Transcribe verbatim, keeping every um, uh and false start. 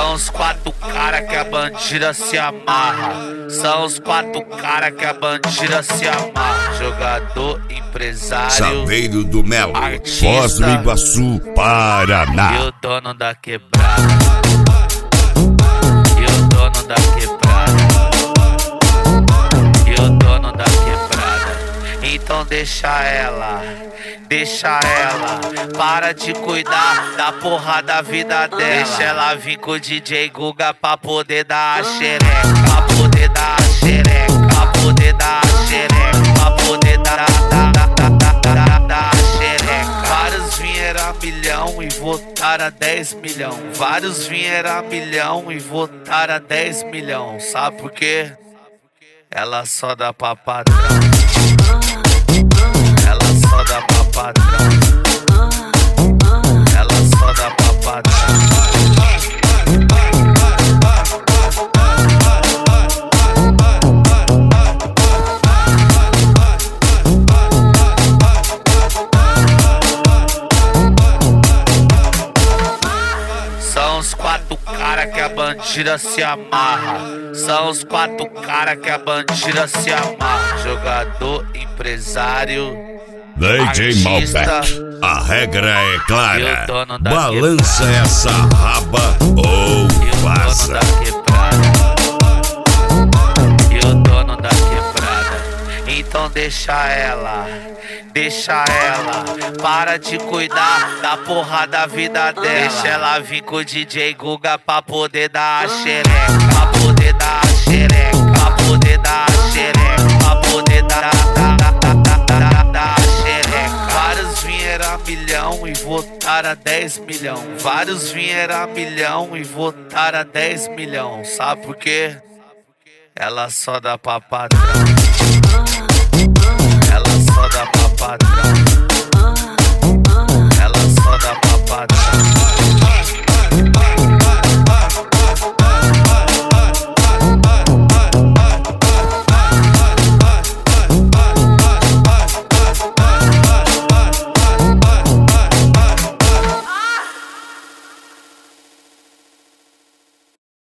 São os quatro cara que a bandida se amarra. São os quatro cara que a bandida se amarra. Jogador, empresário, Saveiro do Melo, artista, Foz do Iguaçu, Paraná. E o dono da quebrada. E o dono da quebrada. E o dono da quebrada. Então deixa ela, deixa ela, para de cuidar da porra da vida dela. Deixa ela vir com o D J Guga pra poder dar a xereca, pra poder dar a xereca, pra poder dar a xereca, pra poder dar, dar, dar, dar, dar, dar a xereca. Vários vieram a milhão e votaram a dez milhão. Vários vieram a milhão e votaram a dez milhão. Sabe por quê? Ela só dá pra patrão. Ela só dá pra patrão. Ela só dá pra patrão. São os quatro cara que a bandida se amarra. São os quatro cara que a bandida se amarra. Jogador, empresário, D J Malbec, a regra é clara. Balança essa raba ou vaza. E o dono da quebrada. Então deixa ela, deixa ela, para de cuidar da porra da vida dela. Deixa ela vir com o D J Guga pra poder dar a xereca, pra poder dar a xereca, pra poder dar a xereca, pra poder dar, dar, dar, dar, dar, dar a xereca. Vários vieram a milhão e votaram a dez milhão. Vários vieram a milhão e votaram a dez milhão. Sabe por quê? Ela só dá pra patrão.